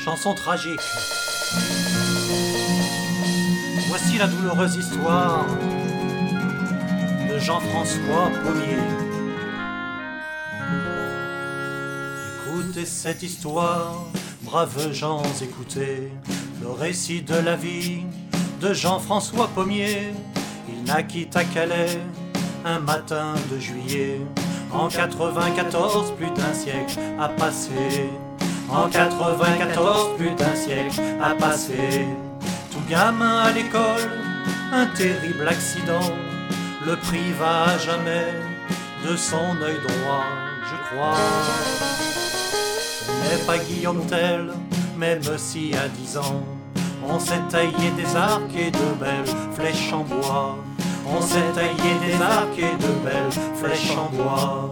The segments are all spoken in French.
chanson tragique. Voici la douloureuse histoire de Jean-François Pommier. Écoutez cette histoire, braves gens, écoutez le récit de la vie de Jean-François Pommier. Il naquit à Calais un matin de juillet. En 94, plus d'un siècle a passé. En 94, plus d'un siècle a passé. Tout gamin à l'école, un terrible accident le priva à jamais de son œil droit, je crois. On n'est pas Guillaume Tell, même si à 10 ans, on s'est taillé des arcs et de belles flèches en bois. On s'est taillé des arcs et de belles flèches en bois.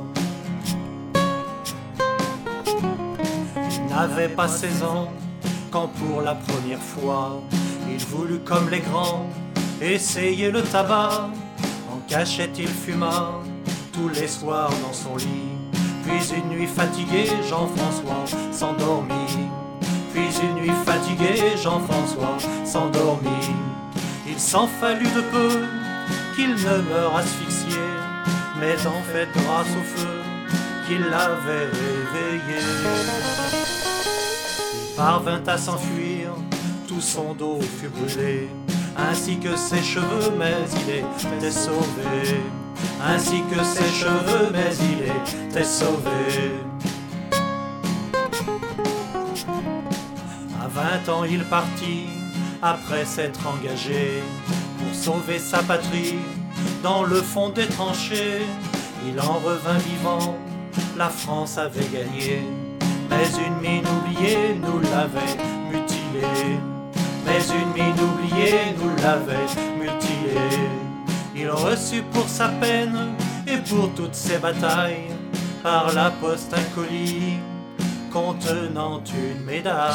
Il n'avait pas 16 ans quand pour la première fois il voulut, comme les grands, essayer le tabac. En cachette il fuma tous les soirs dans son lit. Puis une nuit fatigué, Jean-François s'endormit. Puis une nuit fatigué, Jean-François s'endormit. Il s'en fallut de peu qu'il ne meure asphyxié, mais en fait grâce au feu qui l'avait réveillé. Il parvint à s'enfuir, tout son dos fut brûlé, ainsi que ses cheveux, mais il était sauvé. Ainsi que ses cheveux, mais il était sauvé. À 20 ans il partit, après s'être engagé pour sauver sa patrie. Dans le fond des tranchées, il en revint vivant, la France avait gagné. Mais une mine oubliée nous l'avait mutilé. Mais une mine oubliée nous l'avait mutilé. Il reçut pour sa peine et pour toutes ses batailles par la poste un colis contenant une médaille.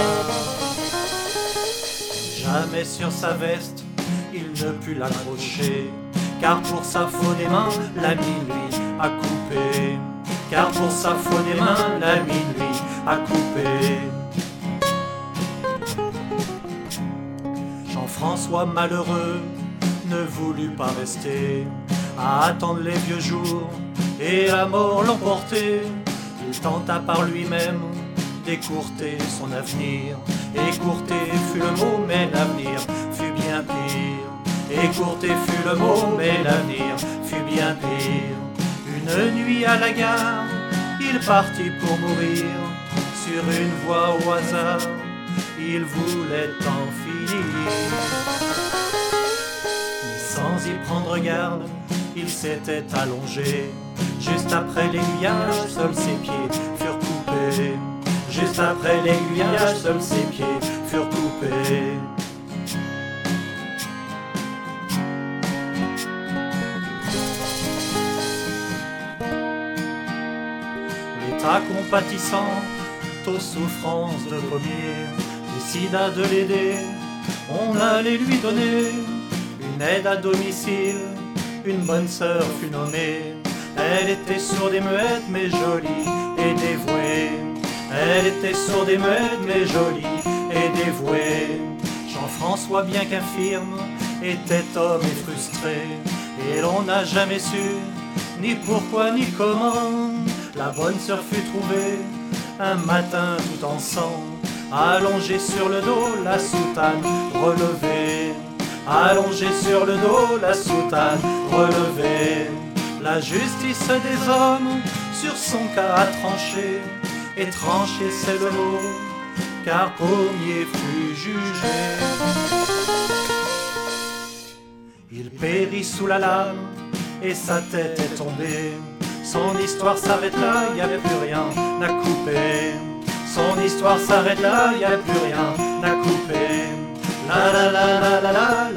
Jamais sur sa veste il ne put l'accrocher, car pour sa faute des mains la mine lui a coupé. Car pour sa faute des mains la mine lui a coupé. Jean-François malheureux ne voulut pas rester à attendre les vieux jours et la mort l'emporter. Il tenta par lui-même d'écourter son avenir. Écourter fut le mot, mais l'avenir fut bien pire. Écourter fut le mot, mais l'avenir fut bien pire. Une nuit à la gare, il partit pour mourir. Sur une voie au hasard, il voulait en finir. Sans y prendre garde, il s'était allongé. Juste après l'aiguillage, seuls ses pieds furent coupés. Juste après l'aiguillage, seuls ses pieds furent coupés. L'État compatissant aux souffrances de Pommier décida de l'aider. On allait lui donner une aide à domicile. Une bonne sœur fut nommée. Elle était sourde et muette mais jolie et dévouée. Elle était sourde et muette mais jolie et dévouée. Jean-François, bien qu'infirme, était homme et frustré. Et l'on n'a jamais su ni pourquoi ni comment. La bonne sœur fut trouvée un matin tout en sang, allongée sur le dos, la soutane relevée. Allongée sur le dos, la soutane relevée. La justice des hommes sur son cas a tranché, et tranché c'est le mot, car Pommier fut jugé. Il périt sous la lame, et sa tête est tombée. Son histoire s'arrête là, y a plus rien à couper. Son histoire s'arrête là, y a plus rien à couper. La la la la la la.